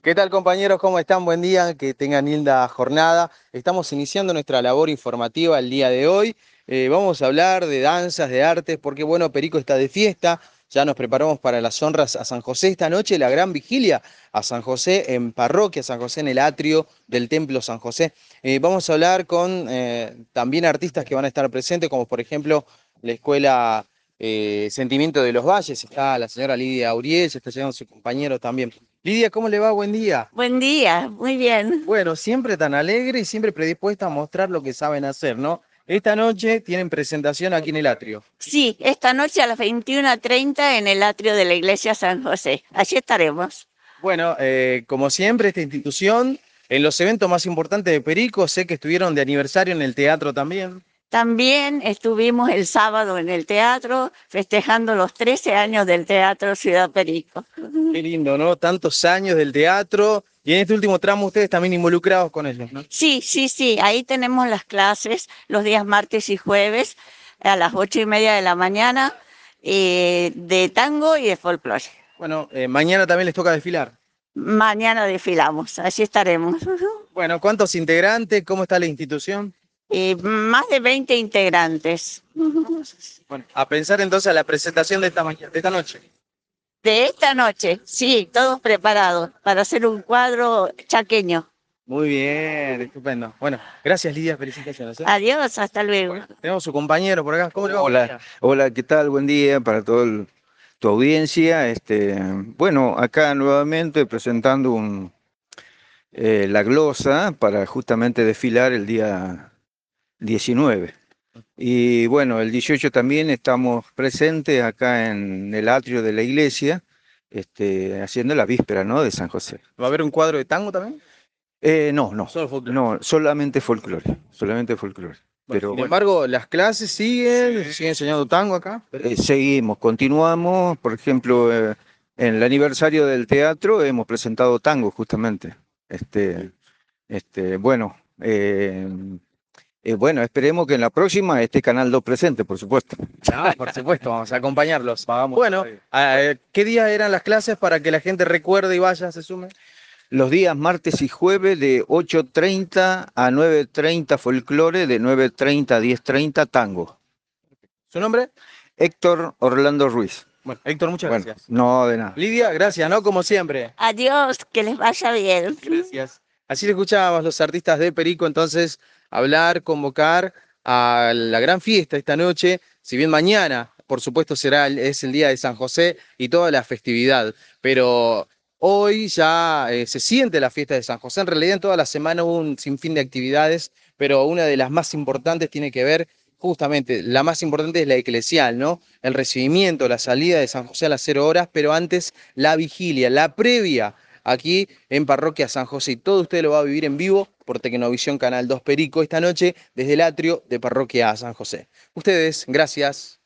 ¿Qué tal, compañeros? ¿Cómo están? Buen día, que tengan linda jornada. Estamos iniciando nuestra labor informativa el día de hoy. Vamos a hablar de danzas, de artes, porque bueno, Perico está de fiesta. Ya nos preparamos para las honras a San José esta noche, la gran vigilia a San José en Parroquia San José, en el atrio del Templo San José. Vamos a hablar con también artistas que van a estar presentes, como por ejemplo la Escuela Sentimiento de los Valles. Está la señora Lidia Uriel, está llegando su compañero también. Lidia, ¿cómo le va? Buen día. Buen día, muy bien. Bueno, siempre tan alegre y siempre predispuesta a mostrar lo que saben hacer, ¿no? Esta noche tienen presentación aquí en el atrio. Sí, esta noche a las 21:30 en el atrio de la iglesia San José. Allí estaremos. Bueno, como siempre, esta institución, en los eventos más importantes de Perico, sé que estuvieron de aniversario en el teatro también. También estuvimos el sábado en el teatro festejando los 13 años del Teatro Ciudad Perico. Qué lindo, ¿no? Tantos años del teatro y en este último tramo ustedes también involucrados con ellos, ¿no? Sí, sí, sí, ahí tenemos las clases los días martes y jueves a las 8:30 de la mañana de tango y de folclore. Bueno, mañana también les toca desfilar. Mañana desfilamos, allí estaremos. Bueno, ¿cuántos integrantes? ¿Cómo está la institución? Más de 20 integrantes. Bueno, a pensar entonces a la presentación de esta mañana, de esta noche. De esta noche, sí, todos preparados para hacer un cuadro chaqueño. Muy bien, estupendo. Bueno, gracias Lidia, felicitaciones. Adiós, hasta luego. Bueno, tenemos su compañero por acá. ¿Cómo le va? Buen Hola, día. hola, ¿qué tal? Buen día para toda tu audiencia. Bueno, acá nuevamente presentando la glosa para justamente desfilar el día 19. Y bueno, el 18 también estamos presentes acá en el atrio de la iglesia, haciendo la víspera, ¿no? De San José. ¿Va a haber un cuadro de tango también? No, Solo folclore. no, solamente folclore, solamente folclore. Bueno, Pero sin bueno. embargo, las clases siguen, siguen enseñando tango acá. Seguimos, continuamos, por ejemplo, en el aniversario del teatro hemos presentado tango justamente. Bueno, bueno, esperemos que en la próxima esté Canal 2 presente, por supuesto. Ah, por supuesto, vamos a acompañarlos. Bueno, ¿qué días eran las clases para que la gente recuerde y vaya, se sume? Los días martes y jueves de 8:30 a 9:30 folclore, de 9:30 a 10:30 tango. ¿Su nombre? Héctor Orlando Ruiz. Bueno, Héctor, muchas Bueno, gracias. no, de nada. Lidia, gracias, ¿no? Como siempre. Adiós, que les vaya bien. Gracias. Así le escuchábamos los artistas de Perico entonces hablar, convocar a la gran fiesta esta noche, si bien mañana, por supuesto, es el día de San José y toda la festividad, pero hoy ya se siente la fiesta de San José. En realidad en toda la semana hubo un sinfín de actividades, pero una de las más importantes tiene que ver, justamente, la más importante es la eclesial, ¿no? El recibimiento, la salida de San José a las 0 horas, pero antes la vigilia, la previa aquí en Parroquia San José. Y todo usted lo va a vivir en vivo por Tecnovisión Canal 2 Perico esta noche desde el atrio de Parroquia San José. Ustedes, gracias.